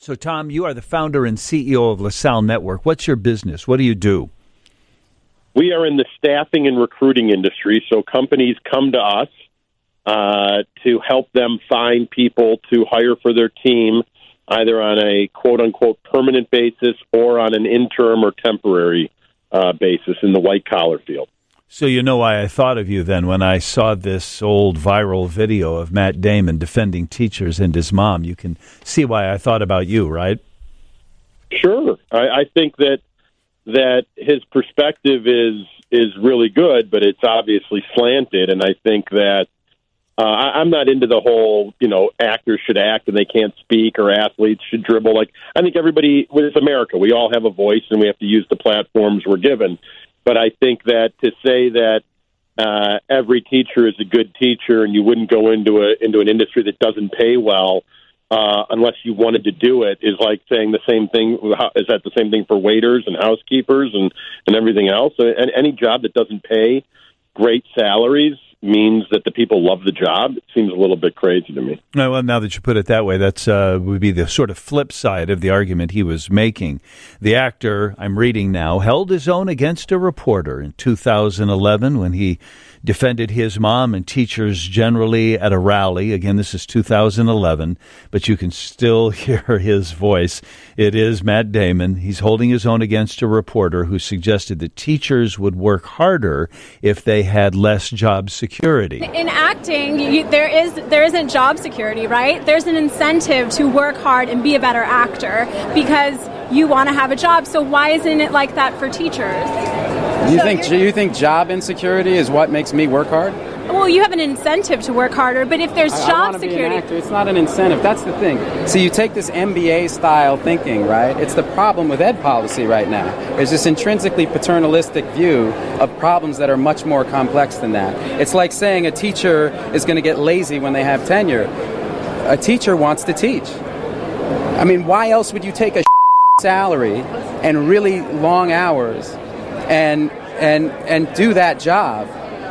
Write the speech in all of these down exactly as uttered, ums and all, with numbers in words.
So, Tom, you are the founder and C E O of LaSalle Network. What's your business? What do you do? We are in the staffing and recruiting industry, so companies come to us uh, to help them find people to hire for their team, either on a quote-unquote permanent basis or on an interim or temporary uh, basis in the white-collar field. So you know why I thought of you then when I saw this old viral video of Matt Damon defending teachers and his mom. You can see why I thought about you, right? Sure. I, I think that that his perspective is is really good, but it's obviously slanted, and I think that uh, I, I'm not into the whole, you know, actors should act and they can't speak, or athletes should dribble. Like, I think everybody, well, it's America. We all have a voice, and we have to use the platforms we're given. But I think that to say that uh, every teacher is a good teacher and you wouldn't go into a into an industry that doesn't pay well uh, unless you wanted to do it is like saying the same thing. Is that the same thing for waiters and housekeepers and, and everything else? And any job that doesn't pay great salaries means that the people love the job. It seems a little bit crazy to me. Well, now that you put it that way, that's uh, would be the sort of flip side of the argument he was making. The actor, I'm reading now, held his own against a reporter in two thousand eleven when he defended his mom and teachers generally at a rally. Again, this is two thousand eleven, but you can still hear his voice. It is Matt Damon. He's holding his own against a reporter who suggested that teachers would work harder if they had less job security. In acting, you, there is there isn't job security, right? There's an incentive to work hard and be a better actor because you want to have a job. So why isn't it like that for teachers? Do you so think you think job insecurity is what makes me work hard? Well, you have an incentive to work harder, but if there's I, job I security, be an actor. It's not an incentive. That's the thing. So you take this M B A style thinking, right? It's the problem with ed policy right now. There's this intrinsically paternalistic view of problems that are much more complex than that. It's like saying a teacher is going to get lazy when they have tenure. A teacher wants to teach. I mean, why else would you take a salary and really long hours and and and do that job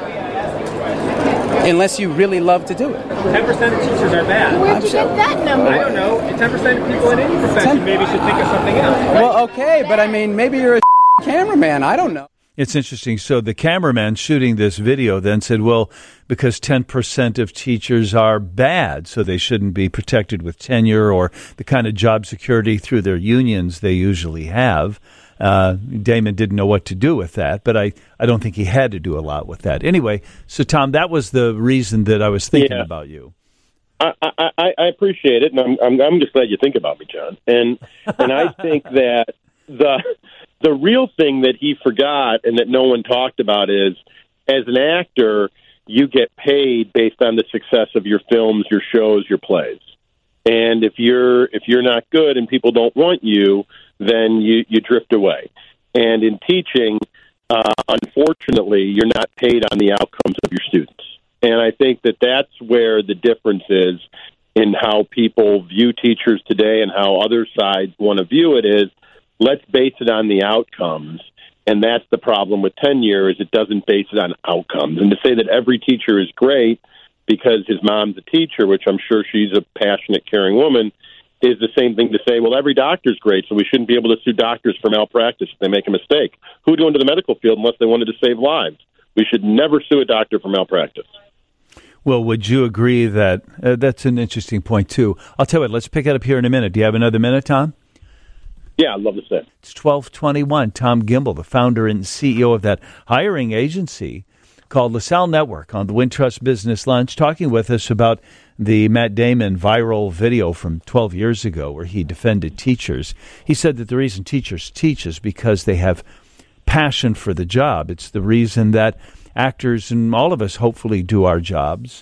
unless you really love to do it? ten percent of teachers are bad. Where'd you get that number? I don't know. ten percent of people in any profession maybe should think of something else. Right? Well, okay, but I mean, maybe you're a cameraman. I don't know. It's interesting. So the cameraman shooting this video then said, well, because ten percent of teachers are bad, so they shouldn't be protected with tenure or the kind of job security through their unions they usually have. Uh, Damon didn't know what to do with that, but I, I don't think he had to do a lot with that. Anyway, so, Tom, that was the reason that I was thinking yeah. about you. I, I, I appreciate it, and I'm, I'm, I'm just glad you think about me, John. And and I think that the the real thing that he forgot and that no one talked about is, as an actor, you get paid based on the success of your films, your shows, your plays. And if you're if you're not good and people don't want you, then you, you drift away. And in teaching, uh, unfortunately, you're not paid on the outcomes of your students. And I think that that's where the difference is in how people view teachers today and how other sides want to view it is, let's base it on the outcomes. And that's the problem with tenure, is it doesn't base it on outcomes. And to say that every teacher is great because his mom's a teacher, which I'm sure she's a passionate, caring woman, is the same thing to say, well, every doctor's great, so we shouldn't be able to sue doctors for malpractice if they make a mistake. Who would go into the medical field unless they wanted to save lives? We should never sue a doctor for malpractice. Well, would you agree that uh, that's an interesting point, too? I'll tell you what, let's pick it up here in a minute. Do you have another minute, Tom? Yeah, I'd love to say. It's twelve twenty-one. Tom Gimbel, the founder and C E O of that hiring agency called LaSalle Network, on the Wintrust Business Lunch, talking with us about the Matt Damon viral video from twelve years ago where he defended teachers. He said that the reason teachers teach is because they have passion for the job. It's the reason that actors and all of us hopefully do our jobs.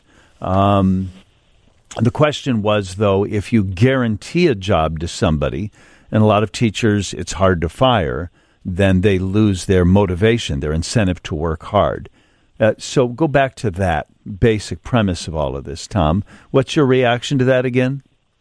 Um, the question was, though, if you guarantee a job to somebody, and a lot of teachers, it's hard to fire, then they lose their motivation, their incentive to work hard. Uh, so go back to that basic premise of all of this, Tom. What's your reaction to that again?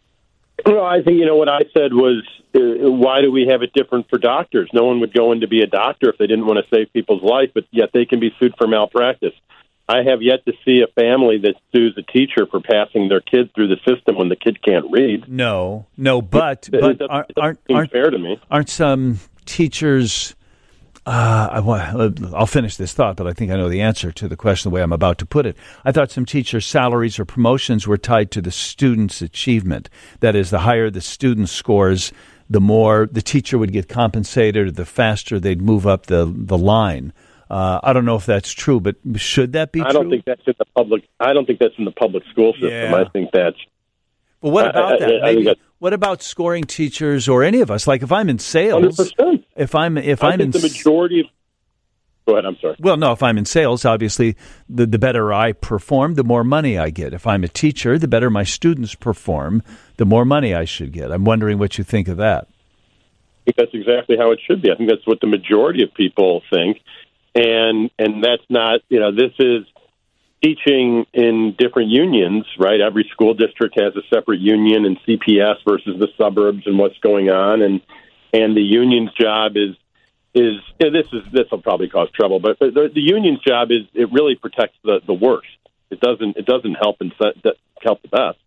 Well, I think, you know, what I said was, uh, why do we have it different for doctors? No one would go in to be a doctor if they didn't want to save people's life, but yet they can be sued for malpractice. I have yet to see a family that sues a teacher for passing their kid through the system when the kid can't read. No, no, but it, but it aren't aren't, aren't fair to me. Aren't some teachers? Uh, I want, I'll finish this thought, but I think I know the answer to the question the way I'm about to put it. I thought some teachers' salaries or promotions were tied to the student's achievement. That is, the higher the student scores, the more the teacher would get compensated, or the faster they'd move up the the line. Uh, I don't know if that's true, but should that be I true? don't think that's in the public. I don't think that's in the public school system. Yeah. I think that's. But what about I, I, that? I, I Maybe, what about scoring teachers or any of us? Like if I'm in sales, one hundred percent. if I'm if I I'm in think the majority of. Go ahead. I'm sorry. Well, no. If I'm in sales, obviously, the the better I perform, the more money I get. If I'm a teacher, the better my students perform, the more money I should get. I'm wondering what you think of that. I think that's exactly how it should be. I think that's what the majority of people think. And and that's not, you know, this is teaching in different unions, right? Every school district has a separate union and C P S versus the suburbs and what's going on. And and the union's job is, is you know, this is this will probably cause trouble, but the, the union's job is it really protects the, the worst. It doesn't it doesn't help and help the best.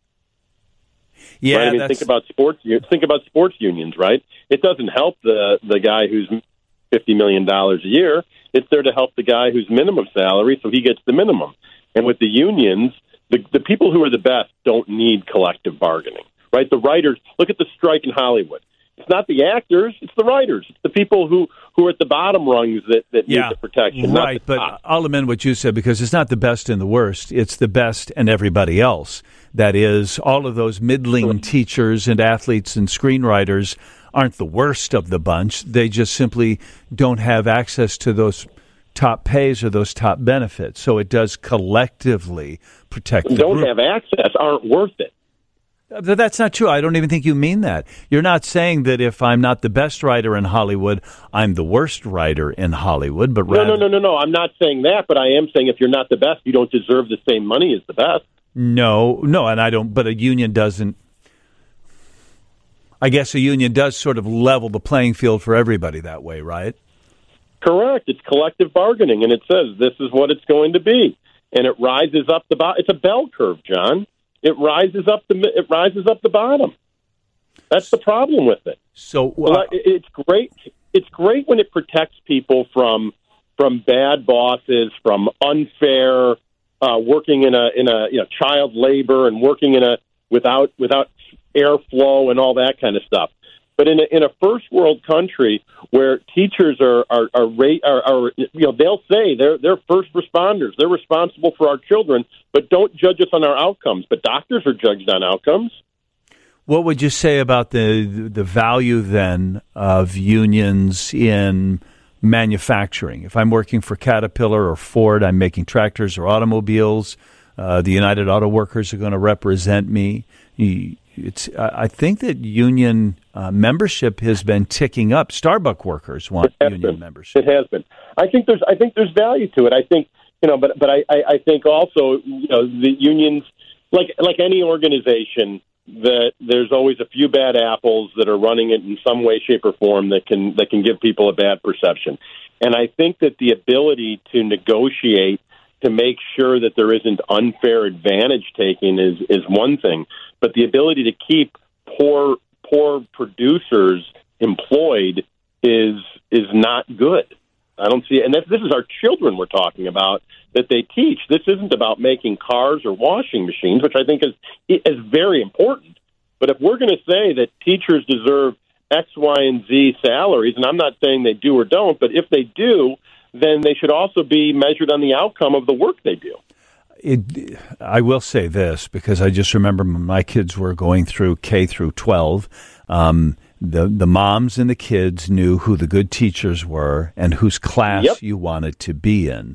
Yeah, right? I mean, think about sports. Think about sports unions, right? It doesn't help the the guy who's fifty million dollars a year. It's there to help the guy who's minimum salary, so he gets the minimum. And with the unions, the, the people who are the best don't need collective bargaining, right? The writers, look at the strike in Hollywood. It's not the actors, it's the writers. It's the people who, who are at the bottom rungs that, that yeah, need the protection. Right, not the but top. I'll amend what you said, because it's not the best and the worst. It's the best and everybody else. That is, all of those middling teachers and athletes and screenwriters aren't the worst of the bunch. They just simply don't have access to those top pays or those top benefits. So it does collectively protect the don't group. have access, aren't worth it. But that's not true. I don't even think you mean that. You're not saying that if I'm not the best writer in Hollywood, I'm the worst writer in Hollywood. But rather, no, no, no, no, no. I'm not saying that, but I am saying if you're not the best, you don't deserve the same money as the best. No, no, and I don't. But a union doesn't. I guess a union does sort of level the playing field for everybody that way, right? Correct. It's collective bargaining, and it says this is what it's going to be, and it rises up the bottom. It's a bell curve, John. It rises up the it rises up the bottom. That's the problem with it. So uh, it's great. It's great when it protects people from from bad bosses, from unfair uh, working in a in a you know child labor and working in a without without airflow and all that kind of stuff. But in a, in a first world country where teachers are are, are, are, are you know they'll say they're they're first responders, they're responsible for our children, but don't judge us on our outcomes. But doctors are judged on outcomes. What would you say about the the value then of unions in manufacturing? If I'm working for Caterpillar or Ford, I'm making tractors or automobiles. Uh, the United Auto Workers are going to represent me. It's, I think that union uh, membership has been ticking up. Starbucks workers want union been. membership. It has been. I think there's. I think there's value to it. I think you know, but but I, I think also you know the unions, like like any organization, that there's always a few bad apples that are running it in some way, shape, or form that can that can give people a bad perception. And I think that the ability to negotiate to make sure that there isn't unfair advantage taking is is one thing. But the ability to keep poor poor producers employed is is not good. I don't see it. And this, this is our children we're talking about that they teach. This isn't about making cars or washing machines, which I think is is very important. But if we're going to say that teachers deserve X, Y, and Z salaries, and I'm not saying they do or don't, but if they do, then they should also be measured on the outcome of the work they do. It, I will say this, because I just remember when my kids were going through K through twelve, um, the the moms and the kids knew who the good teachers were and whose class yep. you wanted to be in.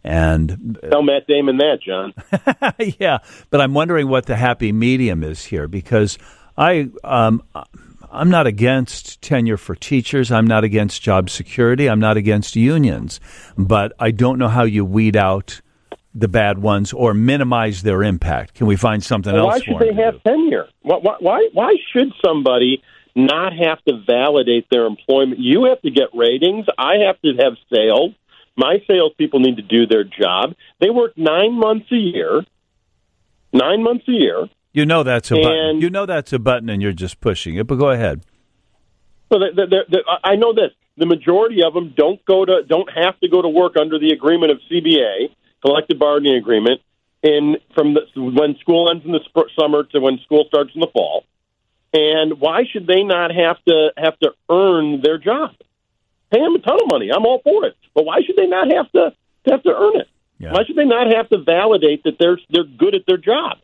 And tell Matt Damon that, John. Yeah, but I'm wondering what the happy medium is here, because I um, I'm not against tenure for teachers. I'm not against job security. I'm not against unions, but I don't know how you weed out the bad ones or minimize their impact. Can we find something well, else? Why should for they have do? tenure? Why, why, why should somebody not have to validate their employment? You have to get ratings. I have to have sales. My salespeople need to do their job. They work nine months a year, nine months a year. You know that's a and, button. You know that's a button, and you're just pushing it. But go ahead. So the, the, the, I know this. The majority of them don't go to, don't have to go to work under the agreement of C B A, collective bargaining agreement, in from the, when school ends in the sp- summer to when school starts in the fall. And why should they not have to have to earn their job? Pay them a ton of money. I'm all for it. But why should they not have to have to earn it? Yeah. Why should they not have to validate that they're they're good at their job?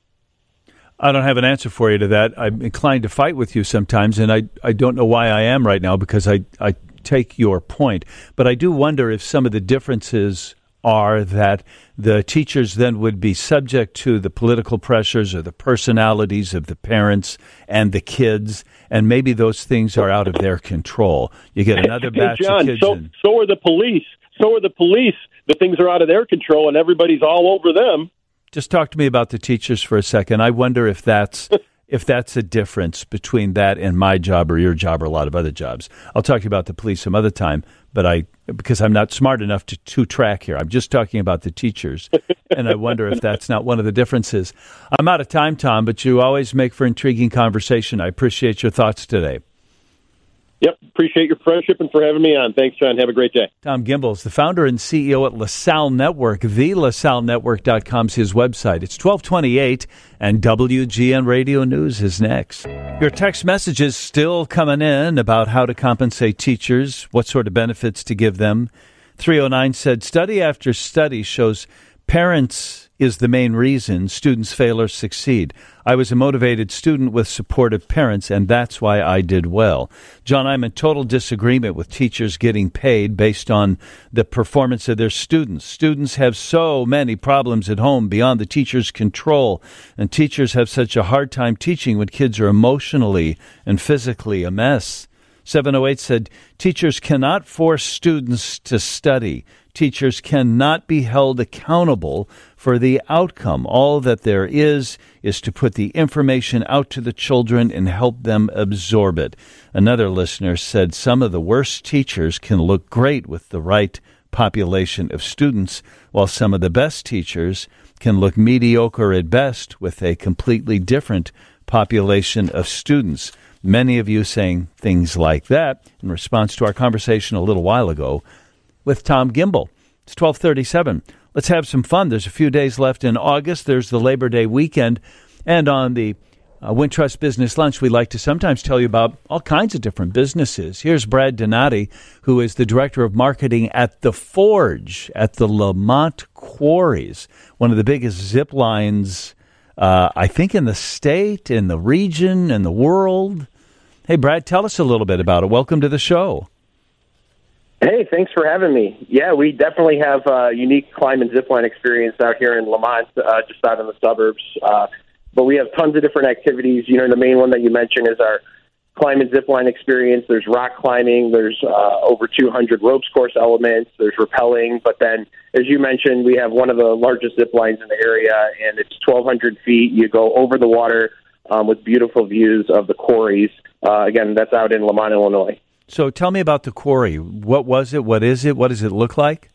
I don't have an answer for you to that. I'm inclined to fight with you sometimes, and I, I don't know why I am right now, because I, I take your point. But I do wonder if some of the differences are that the teachers then would be subject to the political pressures or the personalities of the parents and the kids, and maybe those things are out of their control. You get another batch hey, John, of kids. So, in. so are the police. So are the police. The things are out of their control, and everybody's all over them. Just talk to me about the teachers for a second. I wonder if that's if that's a difference between that and my job or your job or a lot of other jobs. I'll talk to you about the police some other time, but I because I'm not smart enough to, to track here. I'm just talking about the teachers, and I wonder if that's not one of the differences. I'm out of time, Tom, but you always make for intriguing conversation. I appreciate your thoughts today. Yep, appreciate your friendship and for having me on. Thanks, John. Have a great day. Tom Gimbel is the founder and C E O at LaSalle Network. the lasalle network dot com is his website. It's twelve twenty-eight, and W G N Radio News is next. Your text messages still coming in about how to compensate teachers, what sort of benefits to give them. three oh nine said, study after study shows parents is the main reason students fail or succeed. I was a motivated student with supportive parents, and that's why I did well. John, I'm in total disagreement with teachers getting paid based on the performance of their students. Students have so many problems at home beyond the teacher's control, and teachers have such a hard time teaching when kids are emotionally and physically a mess. seven oh eight said, teachers cannot force students to study. Teachers cannot be held accountable for the outcome. All that there is is to put the information out to the children and help them absorb it. Another listener said some of the worst teachers can look great with the right population of students, while some of the best teachers can look mediocre at best with a completely different population of students. Many of you saying things like that in response to our conversation a little while ago with Tom Gimbel. It's twelve thirty-seven. Let's have some fun. There's a few days left in August. There's the Labor Day weekend. And on the uh, Wintrust Business Lunch, we like to sometimes tell you about all kinds of different businesses. Here's Brad Donati, who is the Director of Marketing at The Forge at the Lamont Quarries, one of the biggest zip lines, uh, I think, in the state, in the region, in the world. Hey, Brad, tell us a little bit about it. Welcome to the show. Hey, thanks for having me. Yeah, we definitely have a unique climb and zipline experience out here in Lamont, uh, just out in the suburbs. Uh, but we have tons of different activities. You know, the main one that you mentioned is our climb and zipline experience. There's rock climbing. There's uh, over two hundred ropes course elements. There's rappelling. But then, as you mentioned, we have one of the largest zip lines in the area, and it's twelve hundred feet. You go over the water um, with beautiful views of the quarries. Uh, again, that's out in Lamont, Illinois. So tell me about the quarry. What was it? What is it? What does it look like?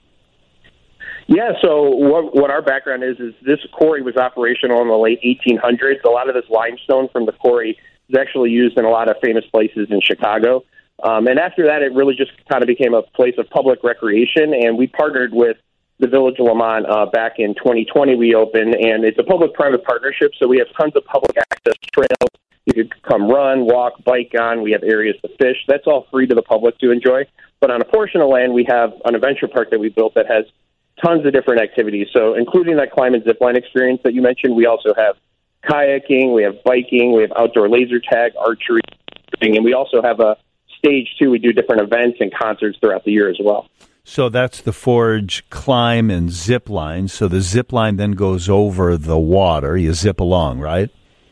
Yeah, so what, what our background is, is this quarry was operational in the late eighteen hundreds. A lot of this limestone from the quarry is actually used in a lot of famous places in Chicago. Um, and after that, it really just kind of became a place of public recreation, and we partnered with the Village of Lamont uh, back in twenty twenty. We opened, and it's a public-private partnership, so we have tons of public access trails. You could come run, walk, bike on. We have areas to fish. That's all free to the public to enjoy. But on a portion of land, we have an adventure park that we built that has tons of different activities. So including that climb and zipline experience that you mentioned, we also have kayaking, we have biking, we have outdoor laser tag, archery, and we also have a stage, too. We do different events and concerts throughout the year as well. So that's the Forge climb and zip line. So the zip line then goes over the water. You zip along, right?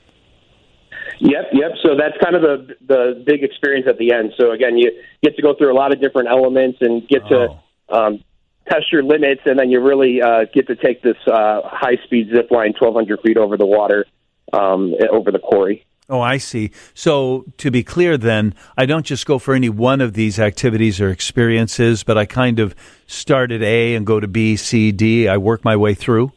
Yep, yep. So that's kind of the the big experience at the end. So again, you get to go through a lot of different elements and get oh. to um, test your limits, and then you really uh, get to take this uh, high-speed zip line twelve hundred feet over the water, um, over the quarry. Oh, I see. So to be clear then, I don't just go for any one of these activities or experiences, but I kind of start at A and go to B, C, D. I work my way through?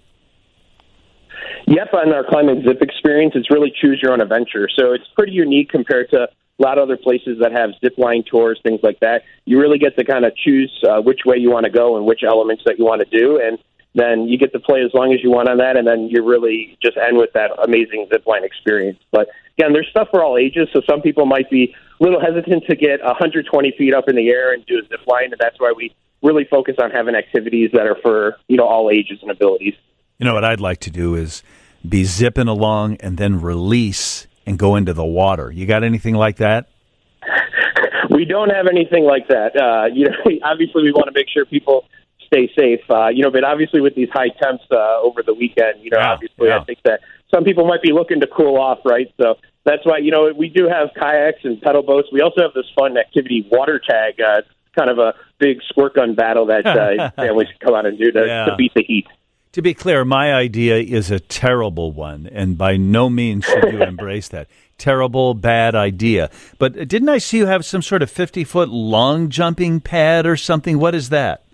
Yep, on our Climb and Zip experience, it's really choose your own adventure. So it's pretty unique compared to a lot of other places that have zip line tours, things like that. You really get to kind of choose uh, which way you want to go and which elements that you want to do, and then you get to play as long as you want on that, and then you really just end with that amazing zip line experience. But again, there's stuff for all ages, so some people might be a little hesitant to get one hundred twenty feet up in the air and do a zip line, and that's why we really focus on having activities that are for, you know, all ages and abilities. You know, what I'd like to do is be zipping along and then release and go into the water. You got anything like that? We don't have anything like that. Uh, you know, obviously we want to make sure people stay safe. Uh, you know, but obviously with these high temps uh, over the weekend, you know, yeah, obviously yeah. I think that some people might be looking to cool off, right? So that's why, you know, we do have kayaks and pedal boats. We also have this fun activity, water tag. Uh, it's kind of a big squirt gun battle that uh, families can come out and do to, yeah. to beat the heat. To be clear, my idea is a terrible one, and by no means should you embrace that. Terrible, bad idea. But didn't I see you have some sort of fifty-foot long jumping pad or something? What is that?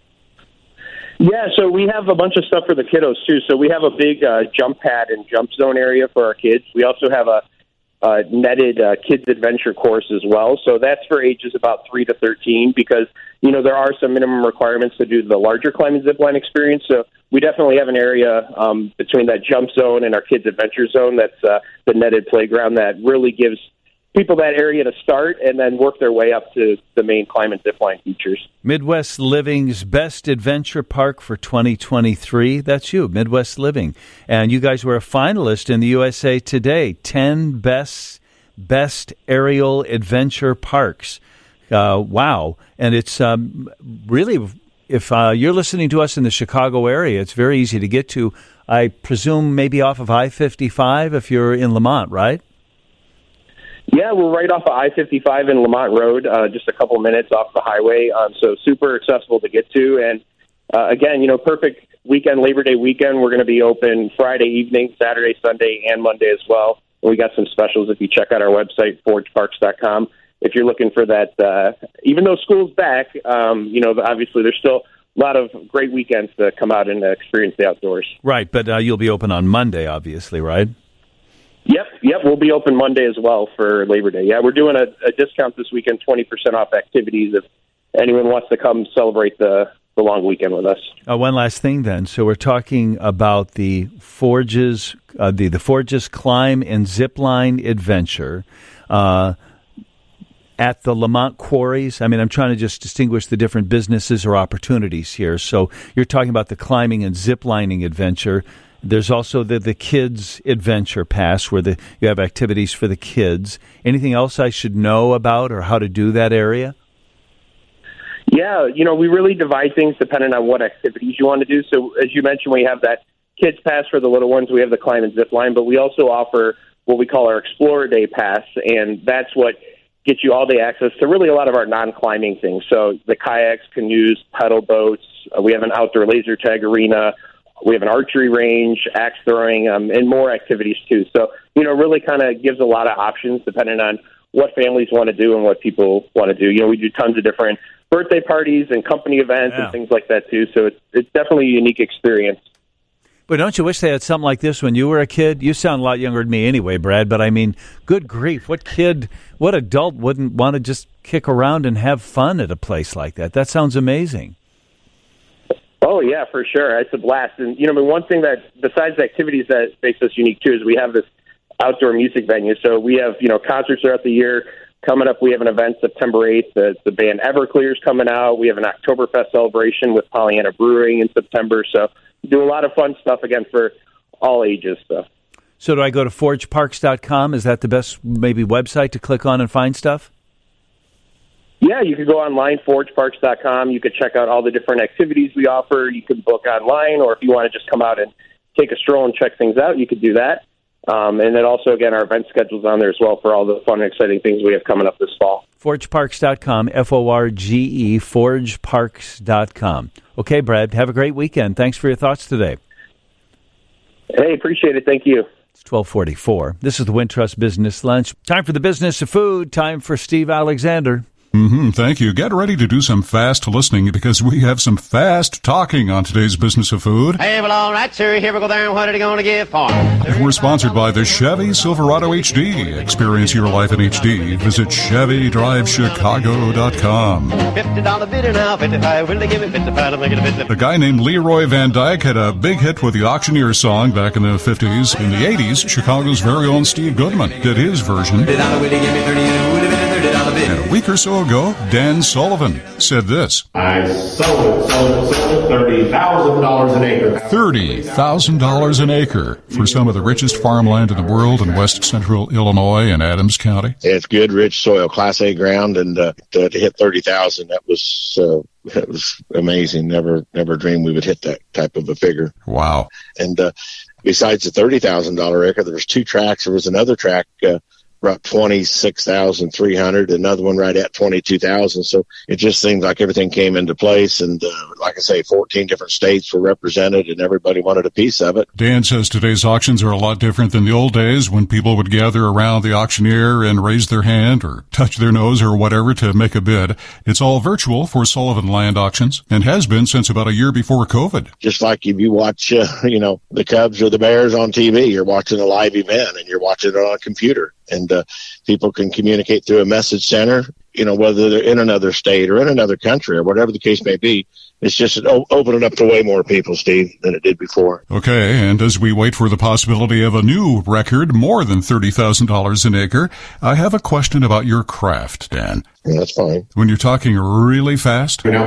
Yeah, so we have a bunch of stuff for the kiddos, too. So we have a big uh, jump pad and jump zone area for our kids. We also have a uh, netted uh, kids adventure course as well. So that's for ages about three to thirteen because, you know, there are some minimum requirements to do the larger climb and zip line experience. So we definitely have an area um, between that jump zone and our kids adventure zone that's uh, the netted playground that really gives people that area to start and then work their way up to the main climb and zip line features. Midwest Living's Best Adventure Park for twenty twenty-three. That's you, Midwest Living. And you guys were a finalist in the U S A Today, ten best, best aerial adventure parks. Uh, wow. And it's um, really, if uh, you're listening to us in the Chicago area, it's very easy to get to. I presume maybe off of I fifty-five if you're in Lamont, right? Yeah, we're right off of I fifty-five in Lamont Road, uh, just a couple minutes off the highway, um, so super accessible to get to. And, uh, again, you know, perfect weekend, Labor Day weekend. We're going to be open Friday evening, Saturday, Sunday, and Monday as well. And we got some specials if you check out our website, forge parks dot com. If you're looking for that, uh, even though school's back, um, you know, obviously there's still a lot of great weekends to come out and experience the outdoors. Right, but uh, you'll be open on Monday, obviously, right? Yep, yep. We'll be open Monday as well for Labor Day. Yeah, we're doing a, a discount this weekend, twenty percent off activities if anyone wants to come celebrate the, the long weekend with us. Uh, one last thing then. So we're talking about the Forges, uh, the, the Forges Climb and Zip Line Adventure uh, at the Lamont Quarries. I mean, I'm trying to just distinguish the different businesses or opportunities here. So you're talking about the climbing and zip lining adventure. There's also the, the Kids Adventure Pass where the, you have activities for the kids. Anything else I should know about or how to do that area? Yeah, you know, we really divide things depending on what activities you want to do. So as you mentioned, we have that Kids Pass for the little ones. We have the Climb and Zip Line, but we also offer what we call our Explorer Day Pass, and that's what gets you all-day access to really a lot of our non-climbing things. So the kayaks, canoes, pedal boats. Uh, we have an outdoor laser tag arena. We have an archery range, axe throwing, um, and more activities too. So, you know, really kind of gives a lot of options depending on what families want to do and what people want to do. You know, we do tons of different birthday parties and company events yeah. and things like that too. So it's, it's definitely a unique experience. But don't you wish they had something like this when you were a kid? You sound a lot younger than me anyway, Brad, but I mean, good grief, what kid, what adult wouldn't want to just kick around and have fun at a place like that? That sounds amazing. Oh, yeah, for sure. It's a blast. And, you know, I mean, one thing that, besides the activities that makes us unique, too, is we have this outdoor music venue. So we have, you know, concerts throughout the year. Coming up, we have an event September eighth. The, the band Everclear's coming out. We have an Oktoberfest celebration with Pollyanna Brewing in September. So we do a lot of fun stuff, again, for all ages. So, so do I go to forge parks dot com? Is that the best, maybe, website to click on and find stuff? Yeah, you could go online, forge parks dot com. You could check out all the different activities we offer. You could book online, or if you want to just come out and take a stroll and check things out, you could do that. Um, and then also, again, our event schedule's on there as well for all the fun and exciting things we have coming up this fall. forge parks dot com, F O R G E, forge parks dot com. Okay, Brad, have a great weekend. Thanks for your thoughts today. Hey, appreciate it. Thank you. twelve forty-four. This is the Wintrust Business Lunch. Time for the business of food. Time for Steve Alexander. Mm-hmm, thank you. Get ready to do some fast listening because we have some fast talking on today's Business of Food. Hey, well, all right, sir. Here we go down. What are they going to give for? We're sponsored by the Chevy Silverado H D. Experience your life in H D. Visit Chevy Drive Chicago dot com. fifty dollars bidder now. fifty-five. Will they give me fifty-five? I'll make it a fifty. A guy named Leroy Van Dyke had a big hit with the Auctioneer song back in the fifties. In the eighties, Chicago's very own Steve Goodman did his version. And a week or so ago, Dan Sullivan said this. I sold it, sold it, sold it, thirty thousand dollars an acre. thirty thousand dollars an acre for some of the richest farmland in the world in west central Illinois and Adams County. It's good, rich soil, Class A ground, and uh, to, to hit thirty thousand, that was uh, that was amazing. Never, never dreamed we would hit that type of a figure. Wow! And uh, besides the thirty thousand dollar acre, there was two tracks. There was another track. Uh, About twenty-six thousand three hundred, another one right at twenty-two thousand. So it just seems like everything came into place. And uh, like I say, fourteen different states were represented and everybody wanted a piece of it. Dan says today's auctions are a lot different than the old days when people would gather around the auctioneer and raise their hand or touch their nose or whatever to make a bid. It's all virtual for Sullivan Land Auctions and has been since about a year before COVID. Just like if you watch, uh, you know, the Cubs or the Bears on T V, you're watching a live event and you're watching it on a computer. And uh, people can communicate through a message center, you know, whether they're in another state or in another country or whatever the case may be. It's just o- opening up to way more people, Steve, than it did before. Okay, and as we wait for the possibility of a new record, more than thirty thousand dollars an acre, I have a question about your craft, Dan. Yeah, that's fine. When you're talking really fast, what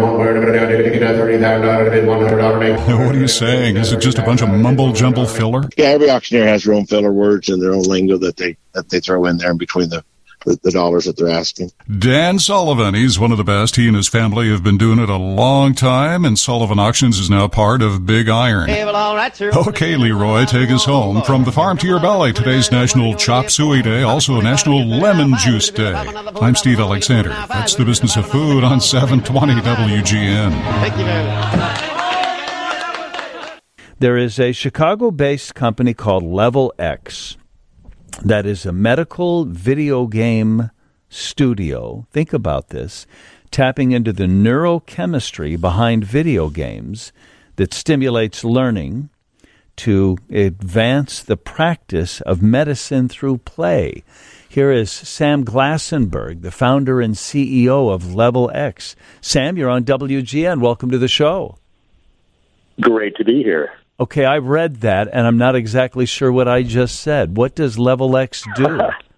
are you saying? Is it just a bunch of mumble-jumble filler? Yeah, every auctioneer has their own filler words and their own lingo that they that they throw in there in between the The, the dollars that they're asking. Dan Sullivan, he's one of the best. He and his family have been doing it a long time, and Sullivan Auctions is now part of Big Iron. Hey, well, all right, sir. Okay, Leroy, take us home. From the farm to your belly, today's National Chop Suey Day, also National Lemon Juice Day. I'm Steve Alexander. That's the Business of Food on seven twenty W G N. Thank you very much. There is a Chicago-based company called Level X that is a medical video game studio. Think about this, tapping into the neurochemistry behind video games that stimulates learning to advance the practice of medicine through play. Here is Sam Glassenberg, the founder and C E O of Level X. Sam, you're on W G N. Welcome to the show. Great to be here. Okay, I read that, and I'm not exactly sure what I just said. What does Level X do?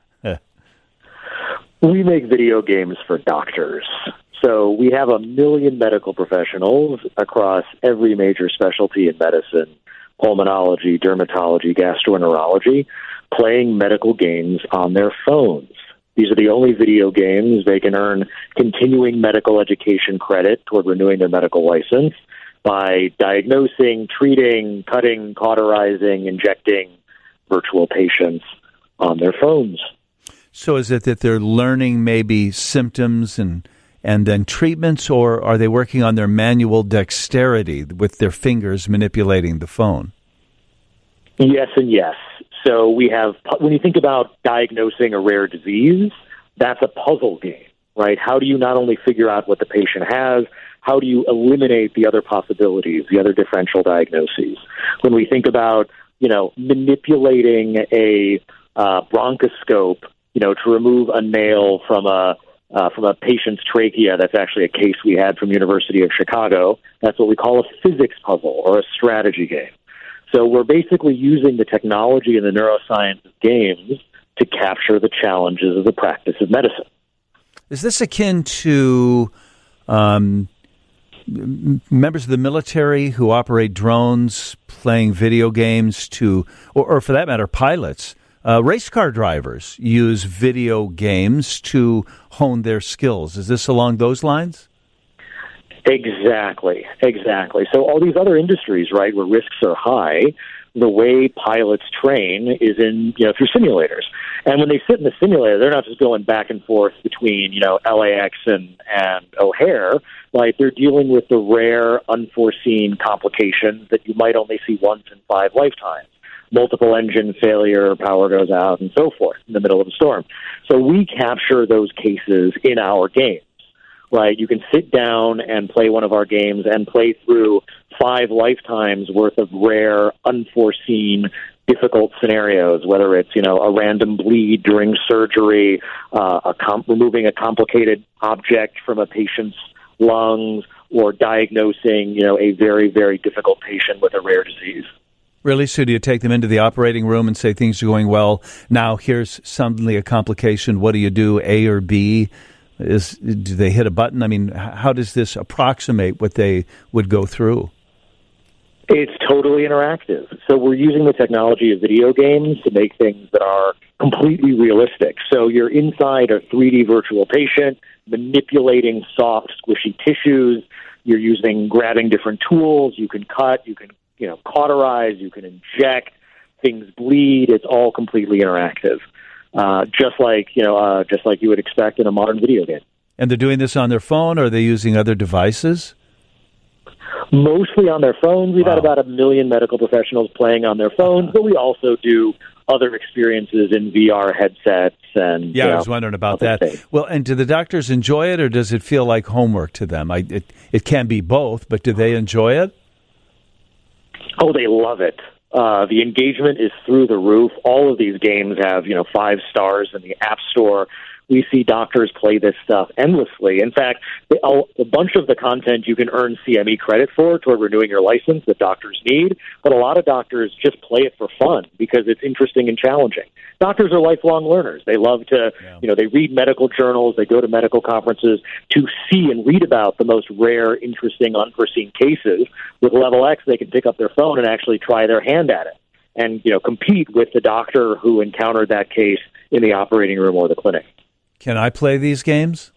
We make video games for doctors. So we have a million medical professionals across every major specialty in medicine, pulmonology, dermatology, gastroenterology, playing medical games on their phones. These are the only video games they can earn continuing medical education credit toward renewing their medical license by diagnosing, treating, cutting, cauterizing, injecting virtual patients on their phones. So is it that they're learning maybe symptoms and and then treatments, or are they working on their manual dexterity with their fingers manipulating the phone? Yes and yes. So we have, when you think about diagnosing a rare disease, that's a puzzle game, right? How do you not only figure out what the patient has, how do you eliminate the other possibilities, the other differential diagnoses? When we think about, you know, manipulating a uh, bronchoscope, you know, to remove a nail from a uh, from a patient's trachea, that's actually a case we had from University of Chicago. That's what we call a physics puzzle or a strategy game. So we're basically using the technology and the neuroscience of games to capture the challenges of the practice of medicine. Is this akin to Um, members of the military who operate drones playing video games to, or, or for that matter, pilots, uh, race car drivers use video games to hone their skills? Is this along those lines? Exactly, exactly. So all these other industries, right, where risks are high, the way pilots train is in, you know, through simulators. And when they sit in the simulator, they're not just going back and forth between, you know, L A X and, and O'Hare. Like, they're dealing with the rare, unforeseen complications that you might only see once in five lifetimes. multiple engine failure, power goes out, and so forth in the middle of a storm. So we capture those cases in our games, right? You can sit down and play one of our games and play through five lifetimes worth of rare, unforeseen, difficult scenarios, whether it's, you know, a random bleed during surgery, uh, a com- removing a complicated object from a patient's lungs, or diagnosing, you know, a very, very difficult patient with a rare disease. Really? So do you take them into the operating room and say things are going well? Now here's suddenly a complication. What do you do, A or B? Is do they hit a button? I mean, how does this approximate what they would go through? It's totally interactive. So we're using the technology of video games to make things that are completely realistic. So you're inside a three D virtual patient, manipulating soft, squishy tissues. You're using, grabbing different tools. You can cut, you can, you know, cauterize, you can inject, things bleed. It's all completely interactive. Uh, just like, you know, uh, just like you would expect in a modern video game. And they're doing this on their phone, or are they using other devices? Mostly on their phones. We've wow. had about a million medical professionals playing on their phones, but we also do other experiences in V R headsets. And yeah, you know, I was wondering about that. Things. Well, and do the doctors enjoy it, or does it feel like homework to them? I, it it can be both, but do they enjoy it? Oh, they love it. Uh, the engagement is through the roof. All of these games have, you know, five stars in the App Store. We see doctors play this stuff endlessly. In fact, a bunch of the content you can earn C M E credit for toward renewing your license that doctors need, but a lot of doctors just play it for fun because it's interesting and challenging. Doctors are lifelong learners. They love to, yeah. you know, they read medical journals, they go to medical conferences to see and read about the most rare, interesting, unforeseen cases. With Level X, they can pick up their phone and actually try their hand at it and, you know, compete with the doctor who encountered that case in the operating room or the clinic. Can I play these games?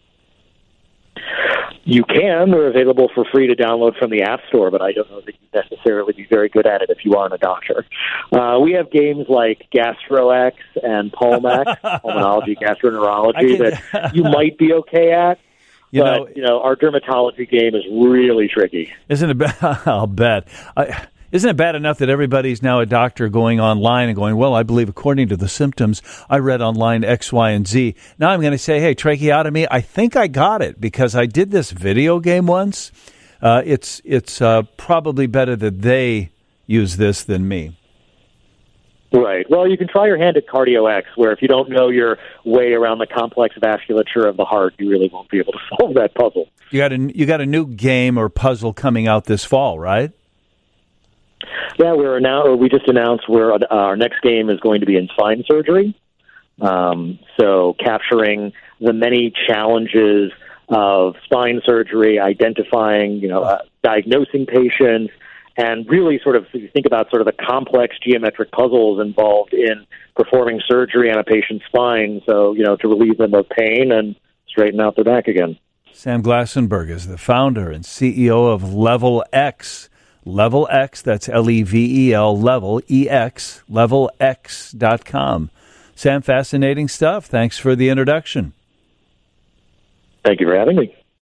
You can. They're available for free to download from the App Store, but I don't know that you'd necessarily be very good at it if you aren't a doctor. Uh, we have games like GastroX and Pulmex, pulmonology, gastroenterology, can, that you might be okay at. You but, know, you know, our dermatology game is really tricky. Isn't it? I'll bet. I, Isn't it bad enough that everybody's now a doctor going online and going, well, I believe according to the symptoms, I read online X, Y, and Z. Now I'm going to say, hey, tracheotomy, I think I got it because I did this video game once. Uh, it's it's uh, probably better that they use this than me. Right. Well, you can try your hand at CardioX, where if you don't know your way around the complex vasculature of the heart, you really won't be able to solve that puzzle. You got a, you got a new game or puzzle coming out this fall, right? Yeah, we're now. We just announced where uh, our next game is going to be in spine surgery. Um, so capturing the many challenges of spine surgery, identifying, you know, uh, diagnosing patients, and really sort of you think about sort of the complex geometric puzzles involved in performing surgery on a patient's spine. So, you know, to relieve them of pain and straighten out their back again. Sam Glassenberg is the founder and C E O of Level X. Level X, that's L E V E L, Level, E X, level x dot com. Sam, fascinating stuff. Thanks for the introduction. Thank you for having me.